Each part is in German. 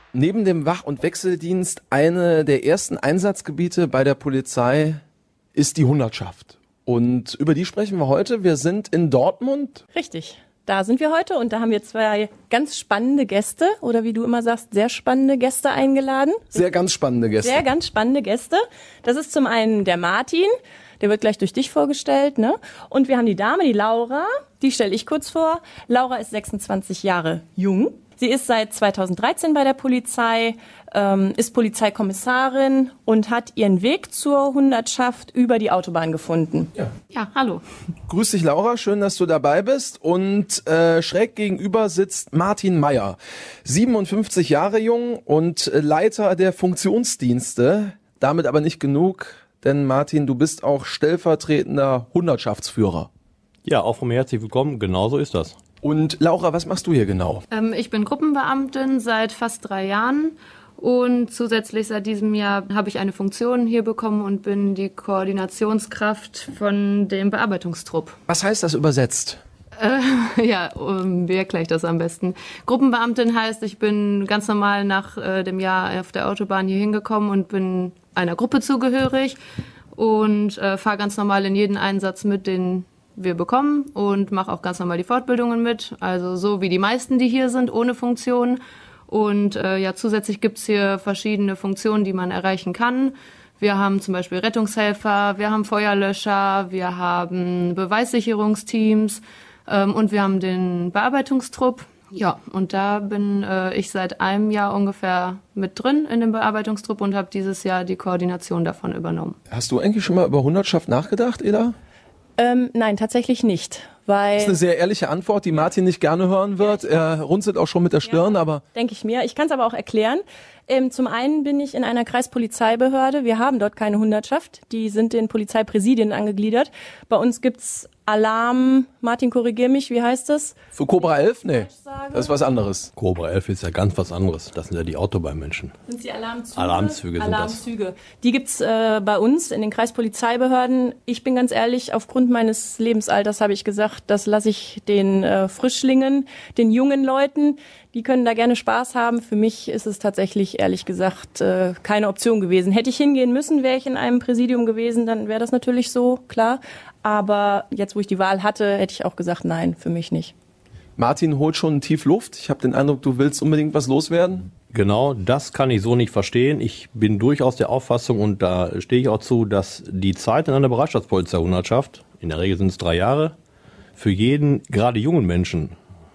Neben dem Wach- und Wechseldienst eine der ersten Einsatzgebiete bei der Polizei ist die Hundertschaft. Und über die sprechen wir heute. Wir sind in Dortmund. Richtig, da sind wir heute und da haben wir zwei ganz spannende Gäste oder wie du immer sagst, sehr spannende Gäste eingeladen. Sehr ganz spannende Gäste. Sehr ganz spannende Gäste. Das ist zum einen der Martin, der wird gleich durch dich vorgestellt, ne? Und wir haben die Dame, die Laura, die stelle ich kurz vor. Laura ist 26 Jahre jung. Sie ist seit 2013 bei der Polizei, ist Polizeikommissarin und hat ihren Weg zur Hundertschaft über die Autobahn gefunden. Ja, hallo. Grüß dich, Laura, schön, dass du dabei bist. Und schräg gegenüber sitzt Martin Meyer, 57 Jahre jung und Leiter der Funktionsdienste. Damit aber nicht genug, denn Martin, du bist auch stellvertretender Hundertschaftsführer. Ja, auch von mir herzlich willkommen, genauso ist das. Und Laura, was machst du hier genau? Ich bin Gruppenbeamtin seit fast 3 Jahren und zusätzlich seit diesem Jahr habe ich eine Funktion hier bekommen und bin die Koordinationskraft von dem Bearbeitungstrupp. Was heißt das übersetzt? Wie erkläre ich das am besten? Gruppenbeamtin heißt, ich bin ganz normal nach dem Jahr auf der Autobahn hier hingekommen und bin einer Gruppe zugehörig und fahre ganz normal in jeden Einsatz mit, den wir bekommen und mache auch ganz normal die Fortbildungen mit, also so wie die meisten, die hier sind, ohne Funktion. Und zusätzlich gibt's hier verschiedene Funktionen, die man erreichen kann. Wir haben zum Beispiel Rettungshelfer, wir haben Feuerlöscher, wir haben Beweissicherungsteams und wir haben den Bearbeitungstrupp. Ja, und da bin ich seit einem Jahr ungefähr mit drin in dem Bearbeitungstrupp und habe dieses Jahr die Koordination davon übernommen. Hast du eigentlich schon mal über Hundertschaft nachgedacht, Eda? Nein, tatsächlich nicht. Weil Das ist eine sehr ehrliche Antwort, die Martin nicht gerne hören wird. Er runzelt auch schon mit der Stirn, aber... Denke ich mir. Ich kann es aber auch erklären. Zum einen bin ich in einer Kreispolizeibehörde. Wir haben dort keine Hundertschaft. Die sind den Polizeipräsidien angegliedert. Bei uns gibt's Alarm. Martin, korrigier mich, wie heißt das? Für Cobra 11? Nee, das ist was anderes. Cobra 11 ist ja ganz was anderes. Das sind ja die Autobahnmenschen. Sind die Alarmzüge? Alarmzüge sind Alarmzüge. Die gibt's bei uns in den Kreispolizeibehörden. Ich bin ganz ehrlich, aufgrund meines Lebensalters habe ich gesagt, das lasse ich den Frischlingen, den jungen Leuten. Die können da gerne Spaß haben. Für mich ist es tatsächlich, ehrlich gesagt, keine Option gewesen. Hätte ich hingehen müssen, wäre ich in einem Präsidium gewesen, dann wäre das natürlich so, klar. Aber jetzt, wo ich die Wahl hatte, hätte ich auch gesagt, nein, für mich nicht. Martin holt schon tief Luft. Ich habe den Eindruck, du willst unbedingt was loswerden. Genau, das kann ich so nicht verstehen. Ich bin durchaus der Auffassung, und da stehe ich auch zu, dass die Zeit in einer Bereitschaftspolizei-Hundertschaft, in der Regel sind es 3 Jahre, für jeden, gerade jungen Menschen,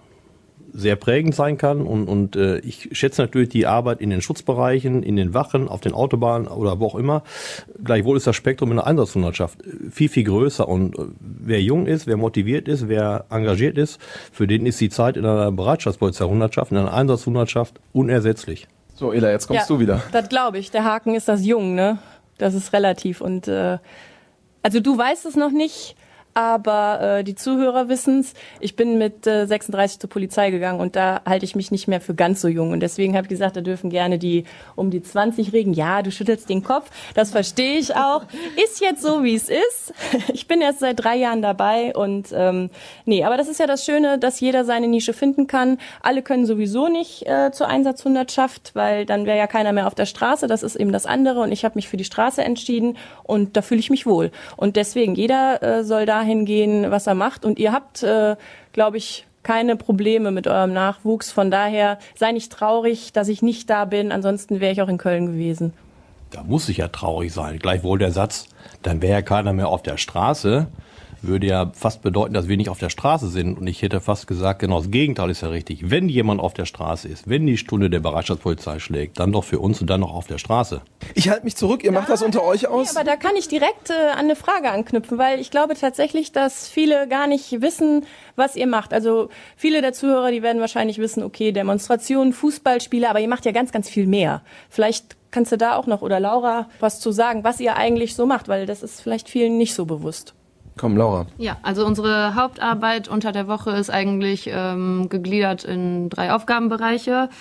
sehr prägend sein kann und ich schätze natürlich die Arbeit in den Schutzbereichen, in den Wachen, auf den Autobahnen oder wo auch immer. Gleichwohl ist das Spektrum in der Einsatzhundertschaft viel, viel größer und wer jung ist, wer motiviert ist, wer engagiert ist, für den ist die Zeit in einer Bereitschaftspolizei-Hundertschaft, in einer Einsatzhundertschaft unersetzlich. So, Ela, jetzt kommst du wieder. Das glaube ich. Der Haken ist das Jung, ne? Das ist relativ und also du weißt es noch nicht, aber die Zuhörer wissen's. Ich bin mit 36 zur Polizei gegangen und da halte ich mich nicht mehr für ganz so jung. Und deswegen habe ich gesagt, da dürfen gerne die um die 20-Jährigen. Ja, du schüttelst den Kopf, das verstehe ich auch. Ist jetzt so, wie es ist. Ich bin erst seit 3 Jahren dabei und aber das ist ja das Schöne, dass jeder seine Nische finden kann. Alle können sowieso nicht zur Einsatzhundertschaft, weil dann wäre ja keiner mehr auf der Straße. Das ist eben das andere und ich habe mich für die Straße entschieden und da fühle ich mich wohl. Und deswegen, jeder soll dahin gehen, was er macht. Und ihr habt, glaube ich, keine Probleme mit eurem Nachwuchs. Von daher sei nicht traurig, dass ich nicht da bin. Ansonsten wäre ich auch in Köln gewesen. Da muss ich ja traurig sein. Gleichwohl der Satz, dann wäre ja keiner mehr auf der Straße, würde ja fast bedeuten, dass wir nicht auf der Straße sind. Und ich hätte fast gesagt, genau das Gegenteil ist ja richtig. Wenn jemand auf der Straße ist, wenn die Stunde der Bereitschaftspolizei schlägt, dann doch für uns und dann noch auf der Straße. Ich halte mich zurück, ihr macht das unter euch aus. Nee, aber da kann ich direkt an eine Frage anknüpfen, weil ich glaube tatsächlich, dass viele gar nicht wissen, was ihr macht. Also viele der Zuhörer, die werden wahrscheinlich wissen, okay, Demonstrationen, Fußballspiele, aber ihr macht ja ganz, ganz viel mehr. Vielleicht kannst du da auch noch, oder Laura, was zu sagen, was ihr eigentlich so macht, weil das ist vielleicht vielen nicht so bewusst. Komm, Laura. Ja, also unsere Hauptarbeit unter der Woche ist eigentlich gegliedert in 3 Aufgabenbereiche.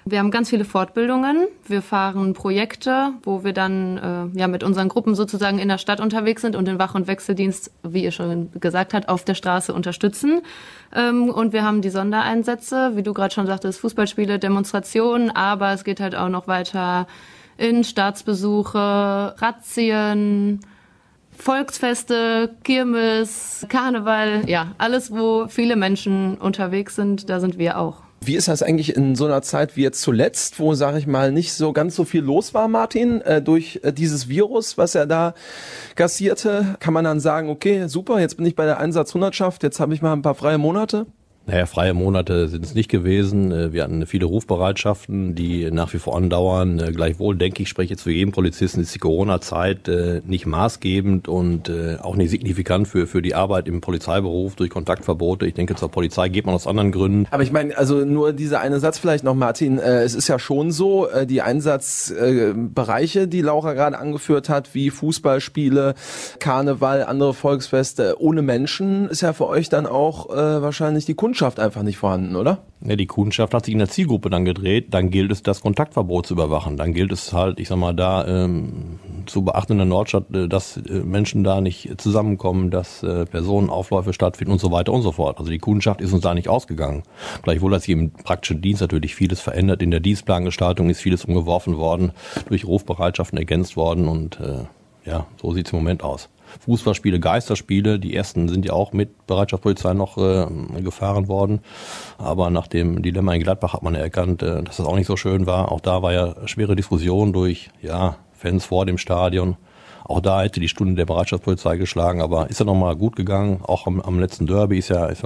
Wir haben ganz viele Fortbildungen. Wir fahren Projekte, wo wir dann mit unseren Gruppen sozusagen in der Stadt unterwegs sind und den Wach- und Wechseldienst, wie ihr schon gesagt habt, auf der Straße unterstützen. Und wir haben die Sondereinsätze, wie du gerade schon sagtest, Fußballspiele, Demonstrationen, aber es geht halt auch noch weiter in Staatsbesuche, Razzien, Volksfeste, Kirmes, Karneval, ja, alles, wo viele Menschen unterwegs sind, da sind wir auch. Wie ist das eigentlich in so einer Zeit wie jetzt zuletzt, wo, sag ich mal, nicht so ganz so viel los war, Martin, durch dieses Virus, was er da kassierte? Kann man dann sagen, okay, super, jetzt bin ich bei der Einsatzhundertschaft, jetzt habe ich mal ein paar freie Monate? Naja, freie Monate sind es nicht gewesen. Wir hatten viele Rufbereitschaften, die nach wie vor andauern. Gleichwohl denke ich, spreche jetzt für jeden Polizisten, ist die Corona-Zeit nicht maßgebend und auch nicht signifikant für die Arbeit im Polizeiberuf durch Kontaktverbote. Ich denke, zur Polizei geht man aus anderen Gründen. Aber ich meine, also nur dieser eine Satz vielleicht noch, Martin. Es ist ja schon so, die Einsatzbereiche, die Laura gerade angeführt hat, wie Fußballspiele, Karneval, andere Volksfeste ohne Menschen, ist ja für euch dann auch wahrscheinlich die Kundschaft einfach nicht vorhanden, oder? Ja, die Kundschaft hat sich in der Zielgruppe dann gedreht. Dann gilt es, das Kontaktverbot zu überwachen. Dann gilt es halt, ich sag mal, da zu beachten in der Nordstadt, dass Menschen da nicht zusammenkommen, dass Personenaufläufe stattfinden und so weiter und so fort. Also die Kundschaft ist uns da nicht ausgegangen. Gleichwohl hat sich im praktischen Dienst natürlich vieles verändert. In der Dienstplangestaltung ist vieles umgeworfen worden, durch Rufbereitschaften ergänzt worden und so sieht's im Moment aus. Fußballspiele, Geisterspiele, die ersten sind ja auch mit Bereitschaftspolizei noch gefahren worden. Aber nach dem Dilemma in Gladbach hat man ja erkannt, dass das auch nicht so schön war. Auch da war ja schwere Diskussion durch Fans vor dem Stadion. Auch da hätte die Stunde der Bereitschaftspolizei geschlagen, aber ist ja nochmal gut gegangen. Auch am letzten Derby ist ja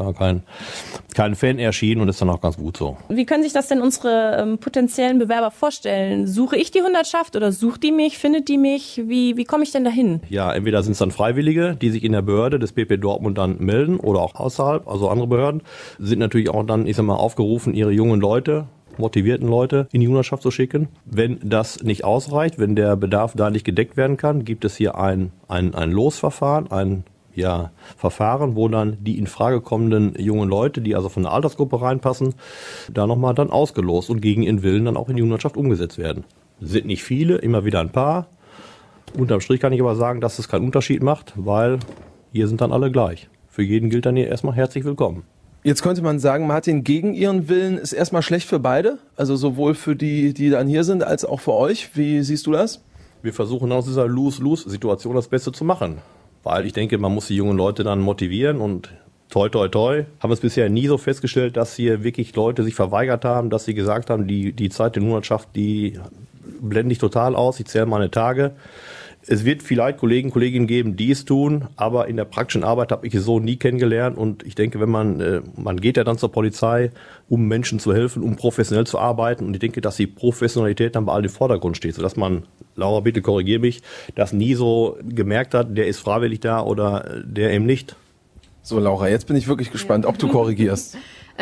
kein Fan erschienen und ist dann auch ganz gut so. Wie können sich das denn unsere potenziellen Bewerber vorstellen? Suche ich die Hundertschaft oder sucht die mich, findet die mich? Wie komme ich denn dahin? Ja, entweder sind es dann Freiwillige, die sich in der Behörde des PP Dortmund dann melden oder auch außerhalb, also andere Behörden, sind natürlich auch dann, aufgerufen, ihre jungen Leute, motivierten Leute in die Hundertschaft zu schicken. Wenn das nicht ausreicht, wenn der Bedarf da nicht gedeckt werden kann, gibt es hier ein Losverfahren, ein Verfahren, wo dann die in Frage kommenden jungen Leute, die also von der Altersgruppe reinpassen, da nochmal dann ausgelost und gegen ihren Willen dann auch in die Hundertschaft umgesetzt werden. Sind nicht viele, immer wieder ein paar. Unterm Strich kann ich aber sagen, dass es keinen Unterschied macht, weil hier sind dann alle gleich. Für jeden gilt dann hier erstmal herzlich willkommen. Jetzt könnte man sagen, Martin, gegen ihren Willen ist erstmal schlecht für beide, also sowohl für die, die dann hier sind, als auch für euch. Wie siehst du das? Wir versuchen aus dieser Lose-Lose-Situation das Beste zu machen, weil ich denke, man muss die jungen Leute dann motivieren und toi toi toi, haben wir es bisher nie so festgestellt, dass hier wirklich Leute sich verweigert haben, dass sie gesagt haben, die Zeit der Hundertschaft, die blende ich total aus, ich zähle meine Tage. Es wird vielleicht Kolleginnen geben, die es tun, aber in der praktischen Arbeit habe ich es so nie kennengelernt und ich denke, wenn man geht ja dann zur Polizei, um Menschen zu helfen, um professionell zu arbeiten und ich denke, dass die Professionalität dann bei allen im Vordergrund steht, sodass man, Laura, bitte korrigiere mich, das nie so gemerkt hat, der ist freiwillig da oder der eben nicht. So, Laura, jetzt bin ich wirklich gespannt, ob du korrigierst.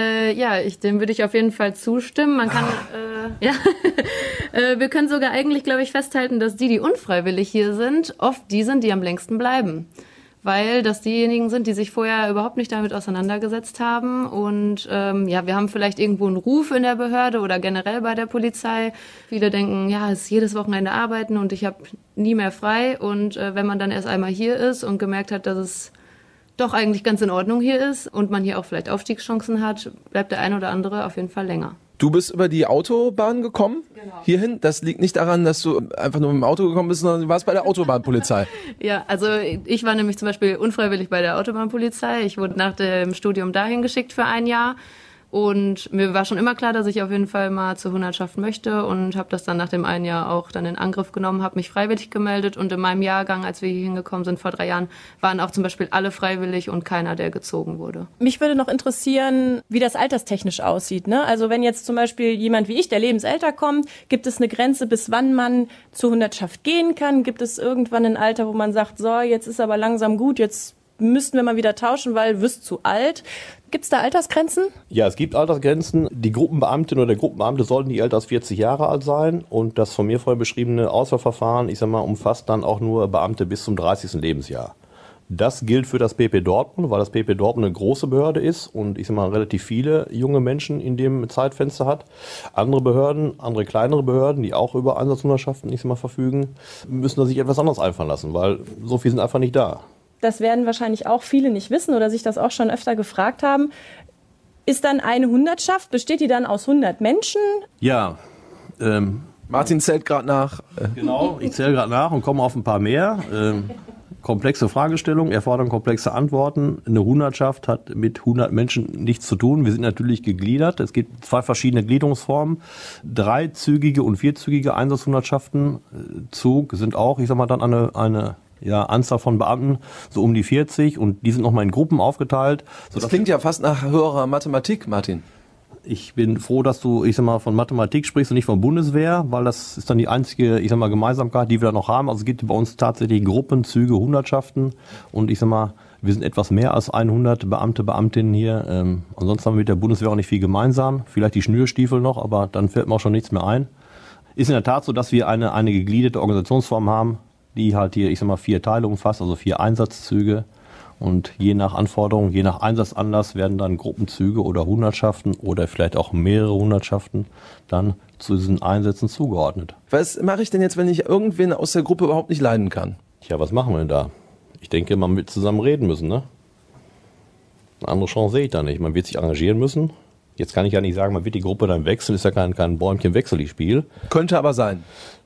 Dem würde ich auf jeden Fall zustimmen. Man kann, wir können sogar eigentlich, glaube ich, festhalten, dass die unfreiwillig hier sind, oft die sind, die am längsten bleiben. Weil das diejenigen sind, die sich vorher überhaupt nicht damit auseinandergesetzt haben. Und wir haben vielleicht irgendwo einen Ruf in der Behörde oder generell bei der Polizei. Viele denken, es ist jedes Wochenende arbeiten und ich habe nie mehr frei. Und wenn man dann erst einmal hier ist und gemerkt hat, dass es doch eigentlich ganz in Ordnung hier ist und man hier auch vielleicht Aufstiegschancen hat, bleibt der ein oder andere auf jeden Fall länger. Du bist über die Autobahn gekommen, hierhin. Das liegt nicht daran, dass du einfach nur mit dem Auto gekommen bist, sondern du warst bei der Autobahnpolizei. Ja, also ich war nämlich zum Beispiel unfreiwillig bei der Autobahnpolizei. Ich wurde nach dem Studium dahin geschickt für ein Jahr. Und mir war schon immer klar, dass ich auf jeden Fall mal zur Hundertschaft möchte und habe das dann nach dem einen Jahr auch dann in Angriff genommen, habe mich freiwillig gemeldet und in meinem Jahrgang, als wir hier hingekommen sind vor 3 Jahren, waren auch zum Beispiel alle freiwillig und keiner, der gezogen wurde. Mich würde noch interessieren, wie das alterstechnisch aussieht, ne? Also wenn jetzt zum Beispiel jemand wie ich, der lebensälter kommt, gibt es eine Grenze, bis wann man zur Hundertschaft gehen kann? Gibt es irgendwann ein Alter, wo man sagt, so, jetzt ist aber langsam gut, jetzt müssten wir mal wieder tauschen, weil du wirst zu alt. Gibt es da Altersgrenzen? Ja, es gibt Altersgrenzen. Die Gruppenbeamtin oder der Gruppenbeamte sollten nicht älter als 40 Jahre alt sein. Und das von mir vorher beschriebene Auswahlverfahren, umfasst dann auch nur Beamte bis zum 30. Lebensjahr. Das gilt für das PP Dortmund, weil das PP Dortmund eine große Behörde ist und ich sag mal relativ viele junge Menschen in dem Zeitfenster hat. Andere Behörden, andere kleinere Behörden, die auch über Einsatzhundertschaften ich sag mal verfügen, müssen da sich etwas anderes einfallen lassen, weil so viele sind einfach nicht da. Das werden wahrscheinlich auch viele nicht wissen oder sich das auch schon öfter gefragt haben. Ist dann eine Hundertschaft, besteht die dann aus 100 Menschen? Ja, Martin zählt gerade nach. genau, ich zähle gerade nach und komme auf ein paar mehr. Komplexe Fragestellungen erfordern komplexe Antworten. Eine Hundertschaft hat mit 100 Menschen nichts zu tun. Wir sind natürlich gegliedert. Es gibt 2 verschiedene Gliederungsformen. 3-zügige und 4-zügige Einsatzhundertschaften. Zug sind auch, ich sag mal, dann eine Anzahl von Beamten, so um die 40. Und die sind nochmal in Gruppen aufgeteilt. Das klingt ja fast nach höherer Mathematik, Martin. Ich bin froh, dass du, ich sag mal, von Mathematik sprichst und nicht von Bundeswehr, weil das ist dann die einzige, ich sag mal, Gemeinsamkeit, die wir da noch haben. Also es gibt bei uns tatsächlich Gruppen, Züge, Hundertschaften und ich sag mal, wir sind etwas mehr als 100 Beamte, Beamtinnen hier. Ansonsten haben wir mit der Bundeswehr auch nicht viel gemeinsam. Vielleicht die Schnürstiefel noch, aber dann fällt mir auch schon nichts mehr ein. Ist in der Tat so, dass wir eine gegliederte Organisationsform haben, die halt hier, ich sag mal, 4 Teile umfasst, also 4 Einsatzzüge. Und je nach Anforderung, je nach Einsatzanlass werden dann Gruppenzüge oder Hundertschaften oder vielleicht auch mehrere Hundertschaften dann zu diesen Einsätzen zugeordnet. Was mache ich denn jetzt, wenn ich irgendwen aus der Gruppe überhaupt nicht leiden kann? Tja, was machen wir denn da? Ich denke, man wird zusammen reden müssen, ne? Eine andere Chance sehe ich da nicht. Man wird sich engagieren müssen. Jetzt kann ich ja nicht sagen, man wird die Gruppe dann wechseln, ist ja kein Bäumchen-Wechsel-Spiel. Könnte aber sein.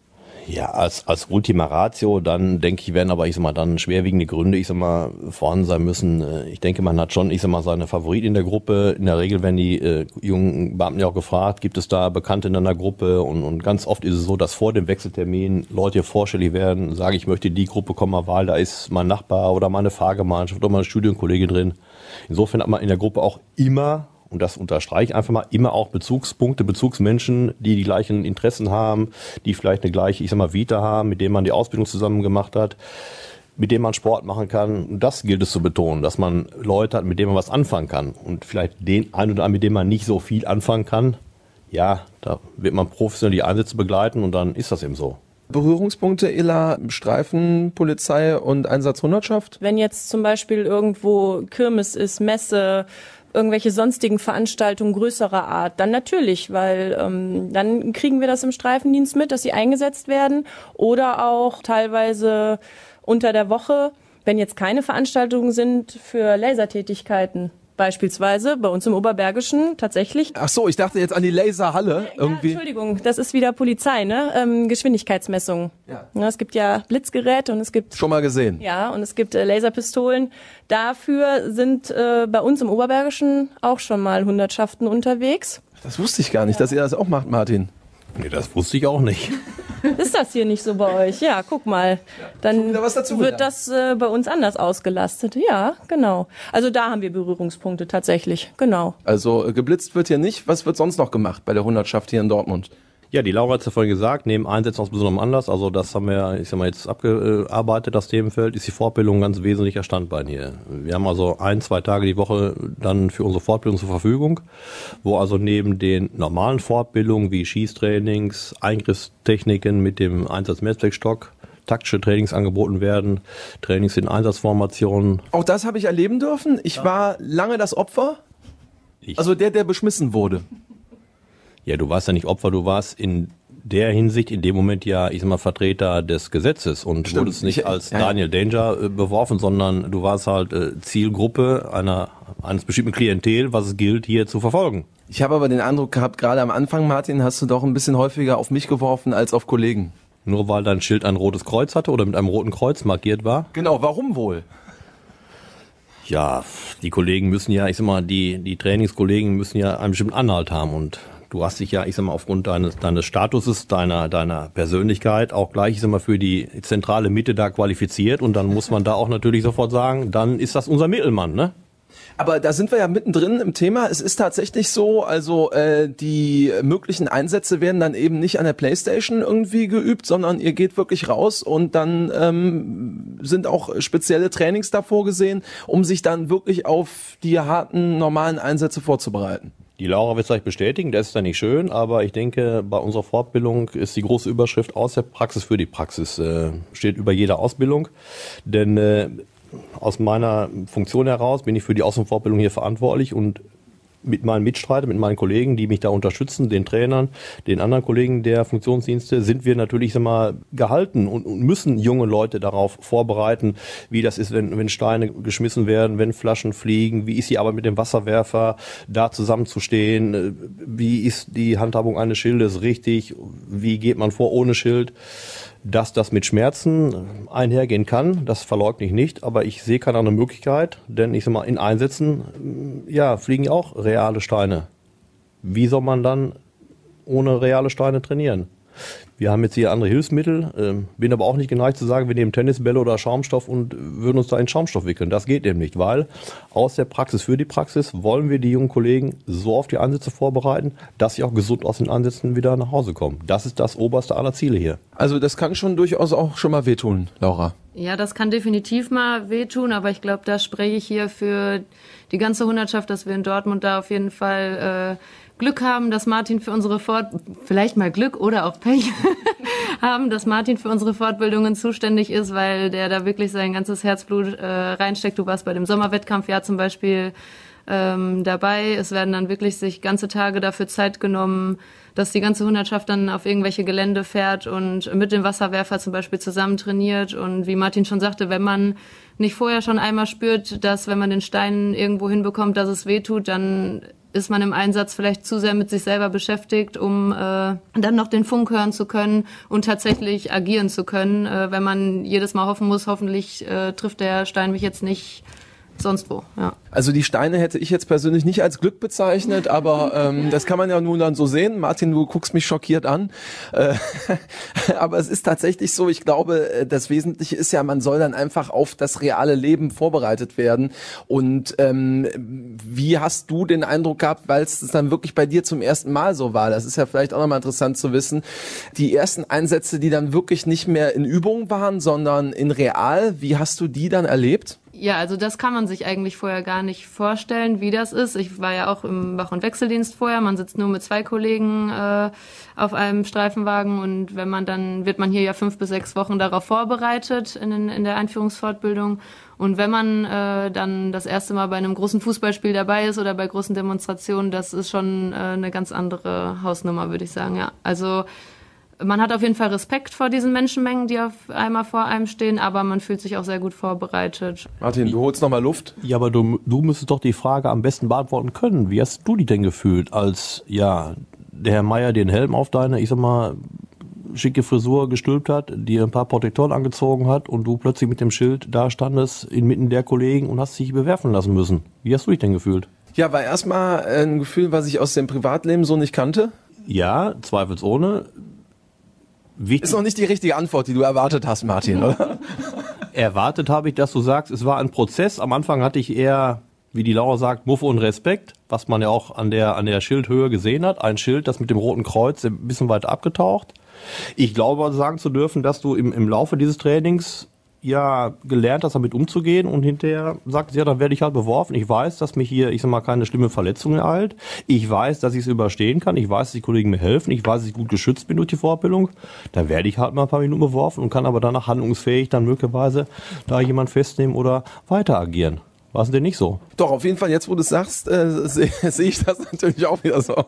Ja, als Ultima Ratio, dann denke ich, werden aber, ich sag mal, dann schwerwiegende Gründe, ich sag mal, vorhanden sein müssen. Ich denke, man hat schon, ich sag mal, seine Favoriten in der Gruppe. In der Regel werden die jungen Beamten ja auch gefragt, gibt es da Bekannte in einer Gruppe? Und ganz oft ist es so, dass vor dem Wechseltermin Leute vorstellig werden, sagen, ich möchte die Gruppe kommen mal, weil da ist mein Nachbar oder meine Fahrgemeinschaft oder meine Studienkollegin drin. Insofern hat man in der Gruppe auch immer, und das unterstreiche ich einfach mal, immer auch Bezugspunkte, Bezugsmenschen, die gleichen Interessen haben, die vielleicht eine gleiche, ich sag mal, Vita haben, mit denen man die Ausbildung zusammen gemacht hat, mit denen man Sport machen kann. Und das gilt es zu betonen, dass man Leute hat, mit denen man was anfangen kann. Und vielleicht den einen oder anderen, mit dem man nicht so viel anfangen kann, ja, da wird man professionell die Einsätze begleiten und dann ist das eben so. Berührungspunkte, Ela, Streifen, Polizei und Einsatzhundertschaft? Wenn jetzt zum Beispiel irgendwo Kirmes ist, Messe, irgendwelche sonstigen Veranstaltungen größerer Art, dann natürlich, weil dann kriegen wir das im Streifendienst mit, dass sie eingesetzt werden oder auch teilweise unter der Woche, wenn jetzt keine Veranstaltungen sind für Lasertätigkeiten. Beispielsweise bei uns im Oberbergischen tatsächlich. Ach so, ich dachte jetzt an die Laserhalle irgendwie. Ja, Entschuldigung, das ist wieder Polizei, ne? Geschwindigkeitsmessung. Ja. Ja, es gibt ja Blitzgeräte und es gibt... Schon mal gesehen. Ja, und es gibt Laserpistolen. Dafür sind bei uns im Oberbergischen auch schon mal Hundertschaften unterwegs. Das wusste ich gar nicht, dass ihr das auch macht, Martin. Nee, das wusste ich auch nicht. Ist das hier nicht so bei euch? Ja, guck mal. Dann wird das bei uns anders ausgelastet. Ja, genau. Also da haben wir Berührungspunkte tatsächlich. Genau. Also geblitzt wird hier nicht. Was wird sonst noch gemacht bei der Hundertschaft hier in Dortmund? Ja, die Laura hat es ja vorhin gesagt, neben Einsätzen aus besonderem Anlass, also das haben wir, ich sag mal, jetzt abgearbeitet, das Themenfeld, ist die Fortbildung ein ganz wesentlicher Standbein hier. Wir haben also 1-2 Tage die Woche dann für unsere Fortbildung zur Verfügung, wo also neben den normalen Fortbildungen wie Schießtrainings, Eingriffstechniken mit dem Einsatz-Mehrzweckstock, taktische Trainings angeboten werden, Trainings in Einsatzformationen. Auch das habe ich erleben dürfen. Ich war lange das Opfer, also der beschmissen wurde. Ja, du warst ja nicht Opfer, du warst in der Hinsicht in dem Moment ja, ich sag mal, Vertreter des Gesetzes und wurdest nicht als Daniel Danger beworfen, sondern du warst halt Zielgruppe eines bestimmten Klientel, was es gilt, hier zu verfolgen. Ich habe aber den Eindruck gehabt, gerade am Anfang, Martin, hast du doch ein bisschen häufiger auf mich geworfen als auf Kollegen. Nur weil dein Schild ein rotes Kreuz hatte oder mit einem roten Kreuz markiert war? Genau, warum wohl? Ja, die Kollegen müssen ja, ich sag mal, die Trainingskollegen müssen ja einen bestimmten Anhalt haben und du hast dich ja, ich sag mal, aufgrund deines Statuses, deiner Persönlichkeit auch gleich, ich sag mal, für die zentrale Mitte da qualifiziert und dann muss man da auch natürlich sofort sagen, dann ist das unser Mittelmann, ne? Aber da sind wir ja mittendrin im Thema. Es ist tatsächlich so, also die möglichen Einsätze werden dann eben nicht an der Playstation irgendwie geübt, sondern ihr geht wirklich raus und dann sind auch spezielle Trainings da vorgesehen, um sich dann wirklich auf die harten, normalen Einsätze vorzubereiten. Die Laura wird es gleich bestätigen, das ist ja nicht schön, aber ich denke, bei unserer Fortbildung ist die große Überschrift aus der Praxis für die Praxis, steht über jeder Ausbildung, denn aus meiner Funktion heraus bin ich für die Aus- und Fortbildung hier verantwortlich und mit meinen Mitstreitern, mit meinen Kollegen, die mich da unterstützen, den Trainern, den anderen Kollegen der Funktionsdienste, sind wir natürlich gehalten und müssen junge Leute darauf vorbereiten, wie das ist, wenn Steine geschmissen werden, wenn Flaschen fliegen, wie ist die Arbeit mit dem Wasserwerfer, da zusammenzustehen, wie ist die Handhabung eines Schildes richtig, wie geht man vor ohne Schild. Dass das mit Schmerzen einhergehen kann, das verleugne ich nicht, aber ich sehe keine andere Möglichkeit, denn in Einsätzen, fliegen ja auch reale Steine. Wie soll man dann ohne reale Steine trainieren? Wir haben jetzt hier andere Hilfsmittel, bin aber auch nicht geneigt zu sagen, wir nehmen Tennisbälle oder Schaumstoff und würden uns da in Schaumstoff wickeln. Das geht eben nicht, weil aus der Praxis für die Praxis wollen wir die jungen Kollegen so auf die Einsätze vorbereiten, dass sie auch gesund aus den Einsätzen wieder nach Hause kommen. Das ist das oberste aller Ziele hier. Also das kann schon durchaus auch schon mal wehtun, Laura. Ja, das kann definitiv mal wehtun, aber ich glaube, da spreche ich hier für die ganze Hundertschaft, dass wir in Dortmund da auf jeden Fall Glück haben, dass Martin für unsere vielleicht mal Glück oder auch Pech haben, dass Martin für unsere Fortbildungen zuständig ist, weil der da wirklich sein ganzes Herzblut reinsteckt. Du warst bei dem Sommerwettkampf ja zum Beispiel dabei. Es werden dann wirklich sich ganze Tage dafür Zeit genommen, dass die ganze Hundertschaft dann auf irgendwelche Gelände fährt und mit dem Wasserwerfer zum Beispiel zusammen trainiert. Und wie Martin schon sagte, wenn man nicht vorher schon einmal spürt, dass wenn man den Stein irgendwo hinbekommt, dass es wehtut, dann ist man im Einsatz vielleicht zu sehr mit sich selber beschäftigt, um dann noch den Funk hören zu können und tatsächlich agieren zu können, wenn man jedes Mal hoffen muss, hoffentlich trifft der Stein mich jetzt nicht sonst wo. Ja. Also die Steine hätte ich jetzt persönlich nicht als Glück bezeichnet, aber das kann man ja nun dann so sehen. Martin, du guckst mich schockiert an. Aber es ist tatsächlich so, ich glaube, das Wesentliche ist ja, man soll dann einfach auf das reale Leben vorbereitet werden. Und wie hast du den Eindruck gehabt, weil es dann wirklich bei dir zum ersten Mal so war? Das ist ja vielleicht auch nochmal interessant zu wissen. Die ersten Einsätze, die dann wirklich nicht mehr in Übung waren, sondern in real, wie hast du die dann erlebt? Ja, also das kann man sich eigentlich vorher gar nicht vorstellen, wie das ist. Ich war ja auch im Wach- und Wechseldienst vorher. Man sitzt nur mit 2 Kollegen auf einem Streifenwagen und wird man hier ja 5 bis 6 Wochen darauf vorbereitet in der Einführungsfortbildung. Und wenn man dann das erste Mal bei einem großen Fußballspiel dabei ist oder bei großen Demonstrationen, das ist schon eine ganz andere Hausnummer, würde ich sagen. Ja, also man hat auf jeden Fall Respekt vor diesen Menschenmengen, die auf einmal vor einem stehen, aber man fühlt sich auch sehr gut vorbereitet. Martin, du holst nochmal Luft. Ja, aber du müsstest doch die Frage am besten beantworten können. Wie hast du dich denn gefühlt, als der Herr Meier den Helm auf deine, schicke Frisur gestülpt hat, dir ein paar Protektoren angezogen hat und du plötzlich mit dem Schild da standest inmitten der Kollegen und hast dich bewerfen lassen müssen? Wie hast du dich denn gefühlt? Ja, war erstmal ein Gefühl, was ich aus dem Privatleben so nicht kannte. Ja, zweifelsohne. Wichtig. Ist noch nicht die richtige Antwort, die du erwartet hast, Martin, oder? Erwartet habe ich, dass du sagst, es war ein Prozess. Am Anfang hatte ich eher, wie die Laura sagt, Muffe und Respekt, was man ja auch an der Schildhöhe gesehen hat. Ein Schild, das mit dem roten Kreuz ein bisschen weiter abgetaucht. Ich glaube, sagen zu dürfen, dass du im Laufe dieses Trainings gelernt hast, damit umzugehen und hinterher sagst, dann werde ich halt beworfen. Ich weiß, dass mich hier, keine schlimme Verletzung ereilt. Ich weiß, dass ich es überstehen kann. Ich weiß, dass die Kollegen mir helfen. Ich weiß, dass ich gut geschützt bin durch die Fortbildung. Da werde ich halt mal ein paar Minuten beworfen und kann aber danach handlungsfähig dann möglicherweise da jemand festnehmen oder weiter agieren. War es denn nicht so? Doch, auf jeden Fall, jetzt wo du es sagst, sehe ich das natürlich auch wieder so.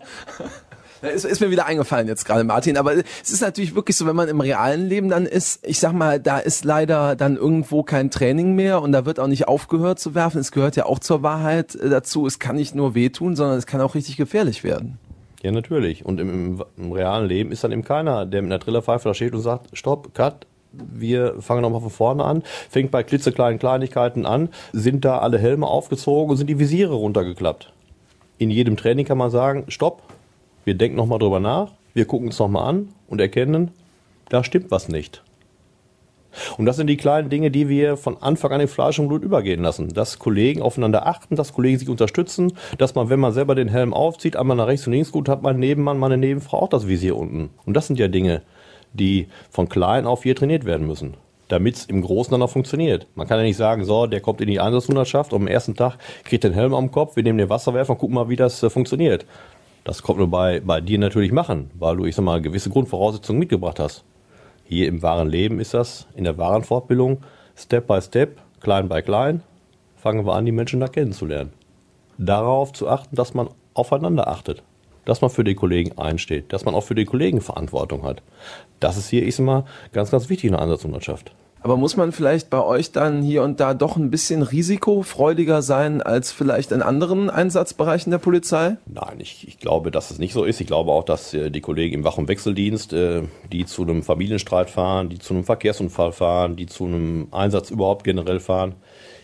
Ist mir wieder eingefallen jetzt gerade, Martin, aber es ist natürlich wirklich so, wenn man im realen Leben dann ist, ich sag mal, da ist leider dann irgendwo kein Training mehr und da wird auch nicht aufgehört zu werfen. Es gehört ja auch zur Wahrheit dazu, es kann nicht nur wehtun, sondern es kann auch richtig gefährlich werden. Ja, natürlich. Und im realen Leben ist dann eben keiner, der mit einer Trillerpfeife da steht und sagt, Stopp, Cut, wir fangen nochmal von vorne an, fängt bei klitzekleinen Kleinigkeiten an, sind da alle Helme aufgezogen und sind die Visiere runtergeklappt. In jedem Training kann man sagen, Stopp, wir denken nochmal drüber nach, wir gucken es nochmal an und erkennen, da stimmt was nicht. Und das sind die kleinen Dinge, die wir von Anfang an in Fleisch und Blut übergehen lassen. Dass Kollegen aufeinander achten, dass Kollegen sich unterstützen, dass man, wenn man selber den Helm aufzieht, einmal nach rechts und links gut, hat mein Nebenmann, meine Nebenfrau auch das Visier unten. Und das sind ja Dinge, die von klein auf hier trainiert werden müssen, damit es im Großen dann auch funktioniert. Man kann ja nicht sagen, so, der kommt in die Einsatzhundertschaft und am ersten Tag kriegt den Helm am Kopf, wir nehmen den Wasserwerfer und gucken mal, wie das funktioniert. Das kommt nur bei dir natürlich machen, weil du, gewisse Grundvoraussetzungen mitgebracht hast. Hier im wahren Leben ist das, in der wahren Fortbildung, Step by Step, klein bei klein, fangen wir an, die Menschen da kennenzulernen. Darauf zu achten, dass man aufeinander achtet, dass man für die Kollegen einsteht, dass man auch für die Kollegen Verantwortung hat. Das ist hier, ich sag mal, ganz, ganz wichtig in der Einsatzhundertschaft. Aber muss man vielleicht bei euch dann hier und da doch ein bisschen risikofreudiger sein als vielleicht in anderen Einsatzbereichen der Polizei? Nein, ich glaube, dass es nicht so ist. Ich glaube auch, dass die Kollegen im Wach- und Wechseldienst, die zu einem Familienstreit fahren, die zu einem Verkehrsunfall fahren, die zu einem Einsatz überhaupt generell fahren,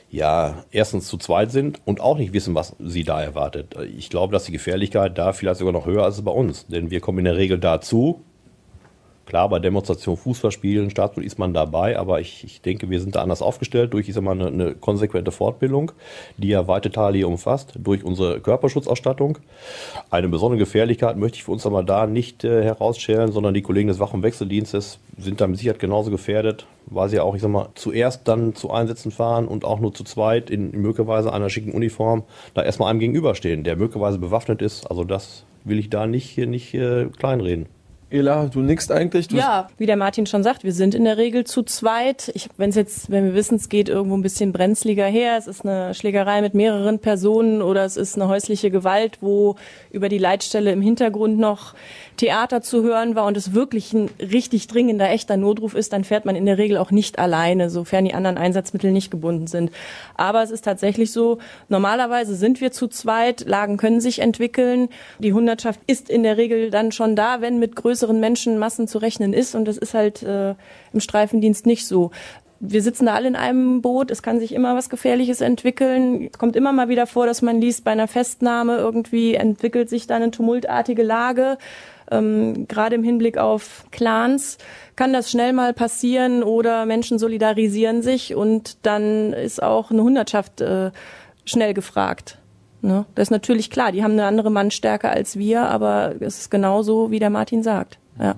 ja, erstens zu zweit sind und auch nicht wissen, was sie da erwartet. Ich glaube, dass die Gefährlichkeit da vielleicht sogar noch höher ist als bei uns. Denn wir kommen in der Regel dazu. Klar, bei Demonstration, Fußballspielen, Staatsbund ist man dabei, aber ich denke, wir sind da anders aufgestellt durch, ich sag mal, eine konsequente Fortbildung, die ja weite Teile hier umfasst, durch unsere Körperschutzausstattung. Eine besondere Gefährlichkeit möchte ich für uns aber da nicht herausstellen, sondern die Kollegen des Wach- und Wechseldienstes sind da mit Sicherheit genauso gefährdet, weil sie auch, ich sag mal, zuerst dann zu Einsätzen fahren und auch nur zu zweit in möglicherweise einer schicken Uniform da erstmal einem gegenüberstehen, der möglicherweise bewaffnet ist. Also das will ich da nicht kleinreden. Ela, du nickst eigentlich? Ja, wie der Martin schon sagt, wir sind in der Regel zu zweit. Wenn wir wissen, es geht irgendwo ein bisschen brenzliger her, es ist eine Schlägerei mit mehreren Personen oder es ist eine häusliche Gewalt, wo über die Leitstelle im Hintergrund noch Theater zu hören war und es wirklich ein richtig dringender, echter Notruf ist, dann fährt man in der Regel auch nicht alleine, sofern die anderen Einsatzmittel nicht gebunden sind. Aber es ist tatsächlich so, normalerweise sind wir zu zweit, Lagen können sich entwickeln. Die Hundertschaft ist in der Regel dann schon da, wenn mit größeren Menschenmassen zu rechnen ist und das ist halt im Streifendienst nicht so. Wir sitzen da alle in einem Boot, es kann sich immer was Gefährliches entwickeln. Es kommt immer mal wieder vor, dass man liest, bei einer Festnahme irgendwie entwickelt sich da eine tumultartige Lage. Gerade im Hinblick auf Clans kann das schnell mal passieren oder Menschen solidarisieren sich und dann ist auch eine Hundertschaft schnell gefragt. Ne? Das ist natürlich klar, die haben eine andere Mannstärke als wir, aber es ist genauso, wie der Martin sagt. Ja.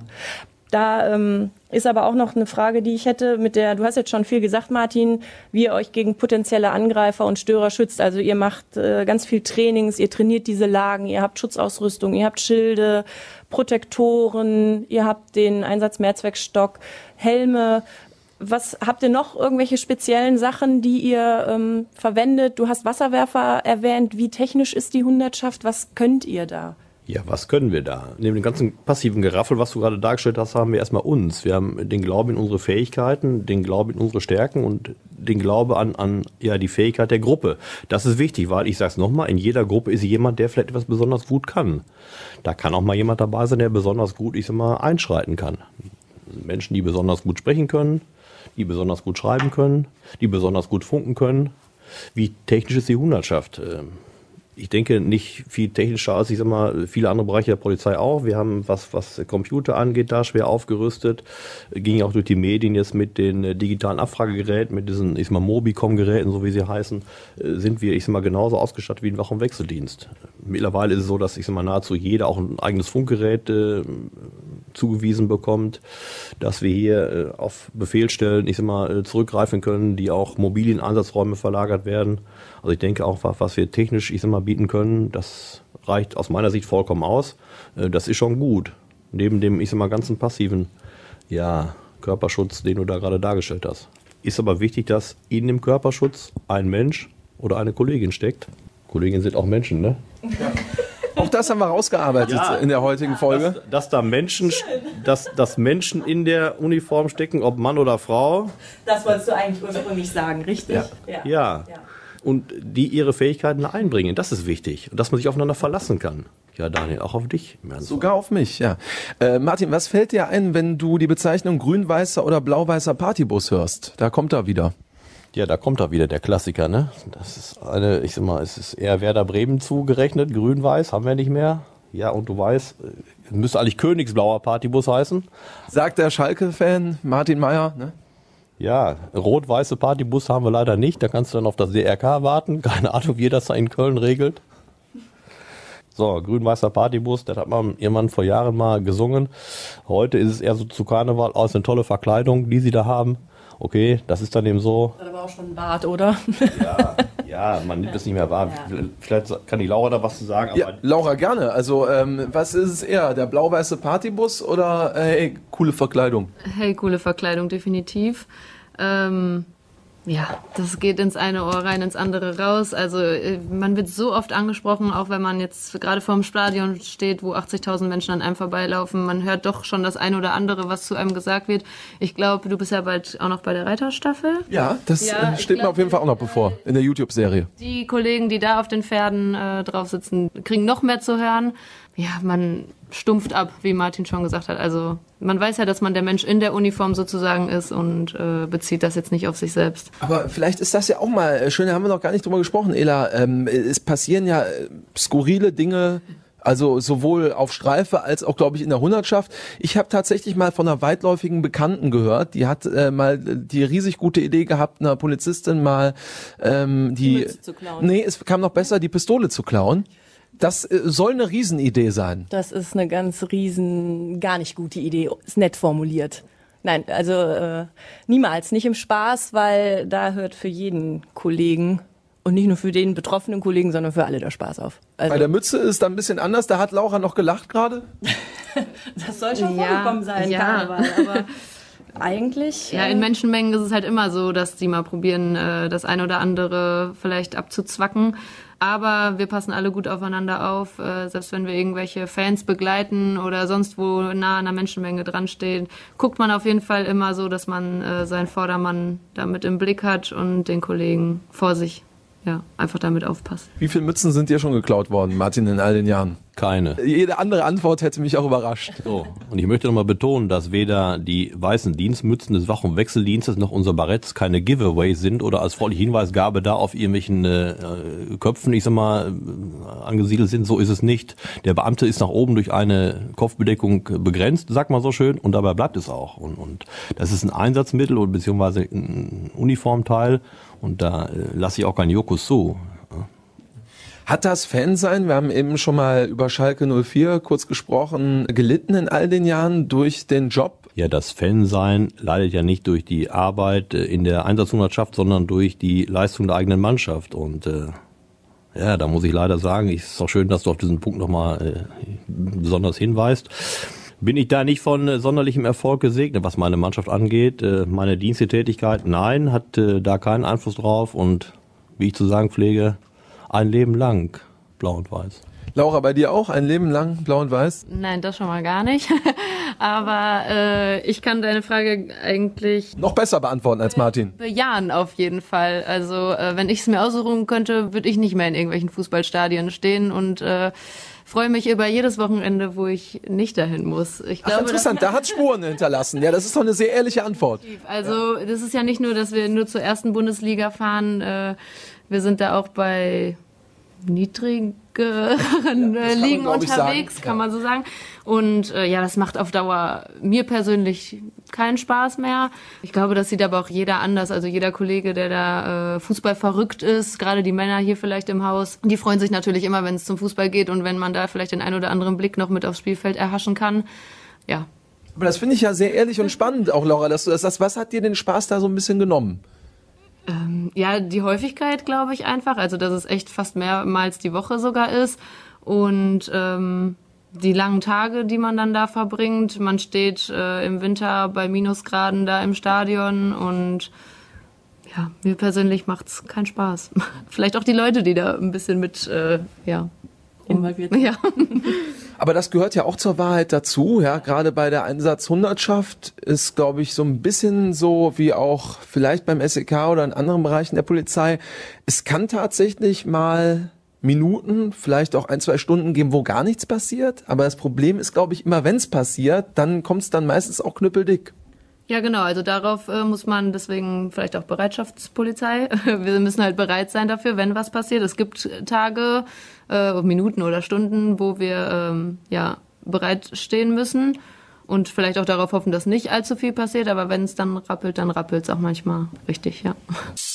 Da ist aber auch noch eine Frage, die ich hätte, du hast jetzt schon viel gesagt, Martin, wie ihr euch gegen potenzielle Angreifer und Störer schützt. Also ihr macht ganz viel Trainings, ihr trainiert diese Lagen, ihr habt Schutzausrüstung, ihr habt Schilde, Protektoren, ihr habt den Einsatzmehrzweckstock, Helme. Was habt ihr noch, irgendwelche speziellen Sachen, die ihr verwendet? Du hast Wasserwerfer erwähnt. Wie technisch ist die Hundertschaft? Was könnt ihr da? Ja, was können wir da? Neben dem ganzen passiven Geraffel, was du gerade dargestellt hast, haben wir erstmal uns. Wir haben den Glauben in unsere Fähigkeiten, den Glauben in unsere Stärken und den Glauben an die Fähigkeit der Gruppe. Das ist wichtig, weil ich sage es nochmal, in jeder Gruppe ist jemand, der vielleicht etwas besonders gut kann. Da kann auch mal jemand dabei sein, der besonders gut, einschreiten kann. Menschen, die besonders gut sprechen können, die besonders gut schreiben können, die besonders gut funken können. Wie technisch ist die Hundertschaft? Ich denke, nicht viel technischer als, viele andere Bereiche der Polizei auch. Wir haben, was Computer angeht, da schwer aufgerüstet. Ging auch durch die Medien jetzt mit den digitalen Abfragegeräten, mit diesen, Mobicom-Geräten, so wie sie heißen, sind wir, genauso ausgestattet wie ein Wach- und Wechseldienst. Mittlerweile ist es so, dass, nahezu jeder auch ein eigenes Funkgerät zugewiesen bekommt, dass wir hier auf Befehlsstellen, zurückgreifen können, die auch mobil in Einsatzräume verlagert werden. Also ich denke auch, was wir technisch, bieten können, das reicht aus meiner Sicht vollkommen aus. Das ist schon gut. Neben dem, ganzen passiven, Körperschutz, den du da gerade dargestellt hast. Ist aber wichtig, dass in dem Körperschutz ein Mensch oder eine Kollegin steckt. Kolleginnen sind auch Menschen, ne? Ja. Auch das haben wir rausgearbeitet in der heutigen Folge. Dass Menschen in der Uniform stecken, ob Mann oder Frau. Das wolltest du eigentlich ursprünglich sagen, richtig? Ja. Und die ihre Fähigkeiten einbringen, das ist wichtig. Und dass man sich aufeinander verlassen kann. Ja, Daniel, auch auf dich. Sogar auf mich, ja. Martin, was fällt dir ein, wenn du die Bezeichnung grün-weißer oder blau-weißer Partybus hörst? Da kommt er wieder. Ja, da kommt er wieder, der Klassiker, ne? Das ist es ist eher Werder Bremen zugerechnet. Grün-weiß haben wir nicht mehr. Ja, und du weißt, es müsste eigentlich Königsblauer Partybus heißen. Sagt der Schalke-Fan Martin Mayer, ne? Ja, rot-weiße Partybus haben wir leider nicht. Da kannst du dann auf das DRK warten. Keine Ahnung, wie das da in Köln regelt. So, grün-weißer Partybus, das hat man irgendwann vor Jahren mal gesungen. Heute ist es eher so zu Karneval aus eine tolle Verkleidung, die sie da haben. Okay, das ist dann eben so. Das hat aber auch schon ein Bart, oder? Ja, man nimmt es nicht mehr wahr. Ja. Vielleicht kann die Laura da was zu sagen. Aber ja, Laura, gerne. Also, was ist es eher? Der blau-weiße Partybus oder hey, coole Verkleidung? Hey, coole Verkleidung, definitiv. Ja, das geht ins eine Ohr rein, ins andere raus. Also man wird so oft angesprochen, auch wenn man jetzt gerade vorm Stadion steht, wo 80.000 Menschen an einem vorbeilaufen. Man hört doch schon das eine oder andere, was zu einem gesagt wird. Ich glaube, du bist ja bald auch noch bei der Reiterstaffel. Ja, das steht mir auf jeden Fall auch noch bevor, in der YouTube-Serie. Die Kollegen, die da auf den Pferden drauf sitzen, kriegen noch mehr zu hören. Ja, man stumpft ab, wie Martin schon gesagt hat. Also man weiß ja, dass man der Mensch in der Uniform sozusagen ist und bezieht das jetzt nicht auf sich selbst. Aber vielleicht ist das ja auch mal schön, da haben wir noch gar nicht drüber gesprochen, Ela. Es passieren ja skurrile Dinge, also sowohl auf Streife als auch, glaube ich, in der Hundertschaft. Ich habe tatsächlich mal von einer weitläufigen Bekannten gehört, die hat mal die riesig gute Idee gehabt, einer Polizistin mal die Mütze zu klauen. Nee, es kam noch besser, die Pistole zu klauen. Das soll eine Riesenidee sein. Das ist eine gar nicht gute Idee. Ist nett formuliert. Nein, also niemals. Nicht im Spaß, weil da hört für jeden Kollegen und nicht nur für den betroffenen Kollegen, sondern für alle der Spaß auf. Also, Bei der Mütze ist da ein bisschen anders. Da hat Laura noch gelacht gerade. das soll schon vorgekommen sein, ja. Karneval, aber eigentlich... Ja, in Menschenmengen ist es halt immer so, dass die mal probieren, das eine oder andere vielleicht abzuzwacken. Aber wir passen alle gut aufeinander auf, selbst wenn wir irgendwelche Fans begleiten oder sonst wo nah an der Menschenmenge dran stehen, guckt man auf jeden Fall immer so, dass man seinen Vordermann damit im Blick hat und den Kollegen vor sich einfach damit aufpasst. Wie viele Mützen sind dir schon geklaut worden, Martin, in all den Jahren? Keine. Jede andere Antwort hätte mich auch überrascht. So. Und ich möchte nochmal betonen, dass weder die weißen Dienstmützen des Wach- und Wechseldienstes noch unser Baretts keine Giveaways sind oder als freundliche Hinweisgabe da auf irgendwelchen Köpfen, ich sag mal, angesiedelt sind. So ist es nicht. Der Beamte ist nach oben durch eine Kopfbedeckung begrenzt, sagt man so schön, und dabei bleibt es auch. Und das ist ein Einsatzmittel oder beziehungsweise ein Uniformteil und da lasse ich auch keinen Jokus zu. Hat das Fansein, wir haben eben schon mal über Schalke 04 kurz gesprochen, gelitten in all den Jahren durch den Job? Ja, das Fansein leidet ja nicht durch die Arbeit in der Einsatzhundertschaft, sondern durch die Leistung der eigenen Mannschaft. Und da muss ich leider sagen, es ist auch schön, dass du auf diesen Punkt nochmal besonders hinweist. Bin ich da nicht von sonderlichem Erfolg gesegnet, was meine Mannschaft angeht? Meine Diensttätigkeit, nein, hat da keinen Einfluss drauf. Und wie ich zu sagen pflege, ein Leben lang blau und weiß. Laura, bei dir auch ein Leben lang blau und weiß? Nein, das schon mal gar nicht. Aber ich kann deine Frage eigentlich noch besser beantworten als Martin. Bejahen auf jeden Fall. Also wenn ich es mir aussuchen könnte, würde ich nicht mehr in irgendwelchen Fußballstadien stehen und freue mich über jedes Wochenende, wo ich nicht dahin muss. Ich glaube, interessant, da hat Spuren hinterlassen. Ja, das ist doch eine sehr ehrliche Antwort. Also das ist ja nicht nur, dass wir nur zur ersten Bundesliga fahren. Wir sind da auch bei niedrigeren Ligen unterwegs, kann man so sagen. Und das macht auf Dauer mir persönlich keinen Spaß mehr. Ich glaube, das sieht aber auch jeder anders. Also jeder Kollege, der da Fußball verrückt ist, gerade die Männer hier vielleicht im Haus, die freuen sich natürlich immer, wenn es zum Fußball geht und wenn man da vielleicht den einen oder anderen Blick noch mit aufs Spielfeld erhaschen kann. Ja. Aber das finde ich ja sehr ehrlich und spannend, auch Laura, dass du das sagst. Was hat dir den Spaß da so ein bisschen genommen? Die Häufigkeit, glaube ich, einfach. Also, dass es echt fast mehrmals die Woche sogar ist. Und die langen Tage, die man dann da verbringt. Man steht im Winter bei Minusgraden da im Stadion und ja, mir persönlich macht's keinen Spaß. Vielleicht auch die Leute, die da ein bisschen mit, involviert sind. Ja. Aber das gehört ja auch zur Wahrheit dazu, ja, gerade bei der Einsatzhundertschaft ist, glaube ich, so ein bisschen so wie auch vielleicht beim SEK oder in anderen Bereichen der Polizei. Es kann tatsächlich mal Minuten, vielleicht auch 1-2 Stunden geben, wo gar nichts passiert. Aber das Problem ist, glaube ich, immer wenn es passiert, dann kommt es dann meistens auch knüppeldick. Ja, genau. Also darauf muss man deswegen vielleicht auch Bereitschaftspolizei. Wir müssen halt bereit sein dafür, wenn was passiert. Es gibt Tage, Minuten oder Stunden, wo wir bereit stehen müssen und vielleicht auch darauf hoffen, dass nicht allzu viel passiert. Aber wenn es dann rappelt es auch manchmal richtig, ja.